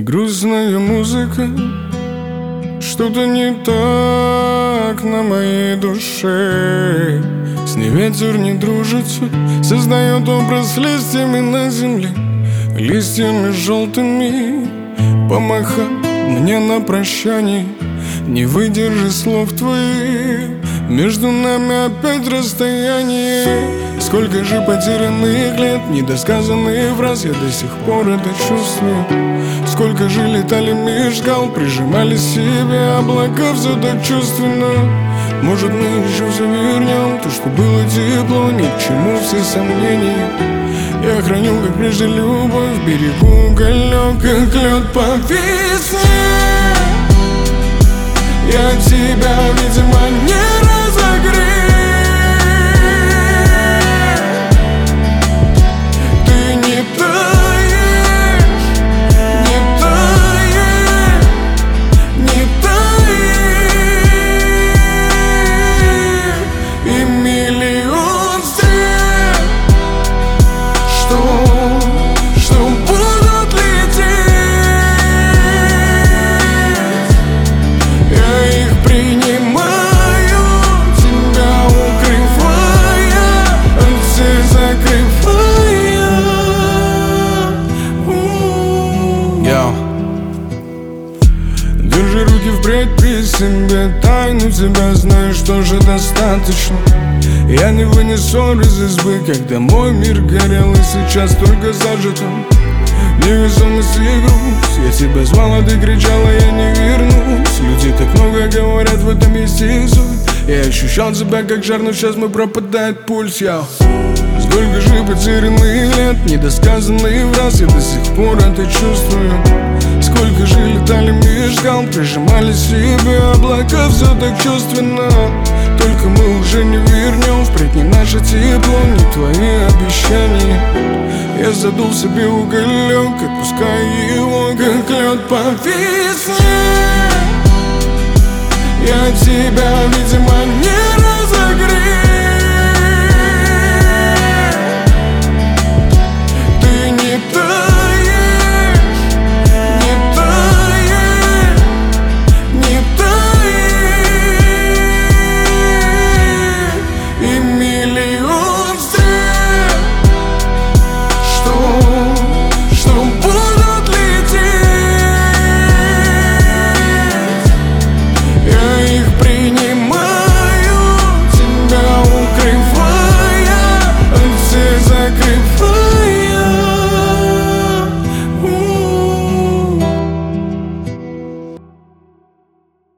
Грустная музыка, что-то не так на моей душе. С ней ветер не дружится, создает образ листьями на земле, листьями желтыми. Помахай мне на прощание, не выдержи слов твоих. Между нами опять расстояние. Сколько же потерянных лет, недосказанных фраз, я до сих пор это чувствую. Сколько же летали меж скал, прижимали себе облака, все так чувственно. Может, мы еще завернем то, что было тепло, ни к чему все сомнения. Я храню, как прежде, любовь, берегу уголек, как лед по весне. Я тебя, видимо, не разогрею. Ты не таешь, не таешь, не таешь. И миллион стрел, что будут лететь, я их принимаю, тебя укрывая, от всех закрывая. Держи руки впредь при себе, тайну тебя знаешь, что же достаточно. Я не вынес ссор из избы, когда мой мир горел, и сейчас только зажито. Невесомость и грусть, я тебя звал, а ты кричала, я не вернусь. Люди так много говорят, в этом есть и суть. Я ощущал тебя как жар, но сейчас мой пропадает пульс, я. Сколько же потерянных лет, недосказанных фраз, я до сих пор это чувствую. Сколько же летали меж скал, прижимали себе облака, все так чувственно. Только мы уже не вернем, впредь не наше тепло, не твои обещания. Я задул себе уголек, отпуская его, как лед по весне. Я тебя, видимо, не